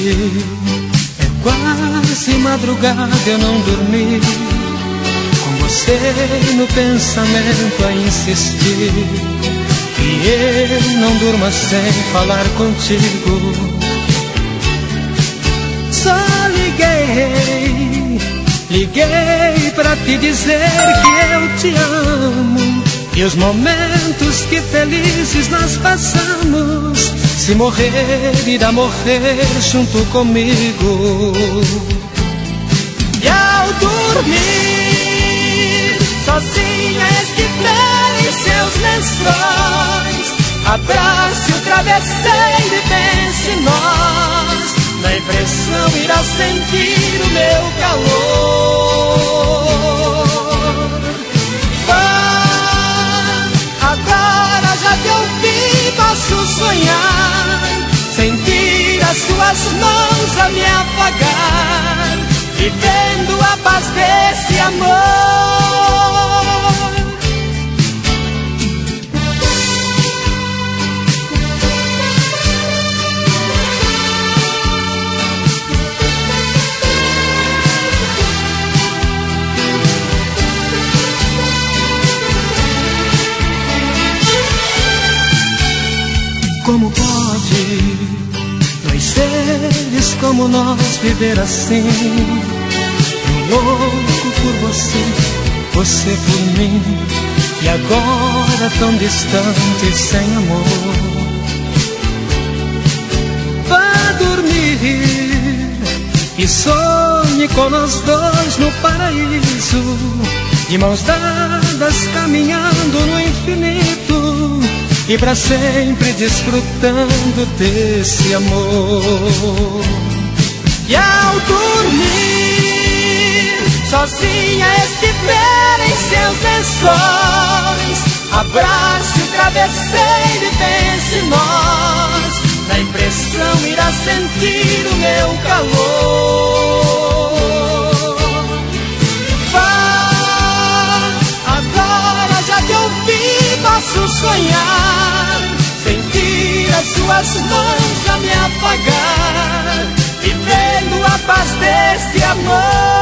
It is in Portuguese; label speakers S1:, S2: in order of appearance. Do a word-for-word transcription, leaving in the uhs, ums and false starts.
S1: ti. É quase madrugada, eu não dormi, com você no pensamento a insistir. E eu não durmo sem falar contigo. Só liguei, liguei pra te dizer que eu te amo, e os momentos que felizes nós passamos, se morrer, irá morrer junto comigo. E ao dormir, sozinha esquivar em seus lençóis, abrace o travesseiro e pense em nós. Na impressão irá sentir o meu calor. Ah, agora já te ouvi, posso sonhar, sentir as suas mãos a me afagar, vivendo a paz desse amor. Como pode dois seres como nós viver assim? Eu louco por você, você por mim, e agora tão distante, sem amor. Vá dormir e sonhe com nós dois no paraíso, de mãos dadas caminhando no infinito, e pra sempre desfrutando desse amor. E ao dormir, sozinha estiver em seus lençóis, abrace o travesseiro e pense em nós. Na impressão irá sentir o meu calor. Vá, agora já te ouvi, posso sonhar, sentir as suas mãos a me apagar, vivendo a paz desse amor.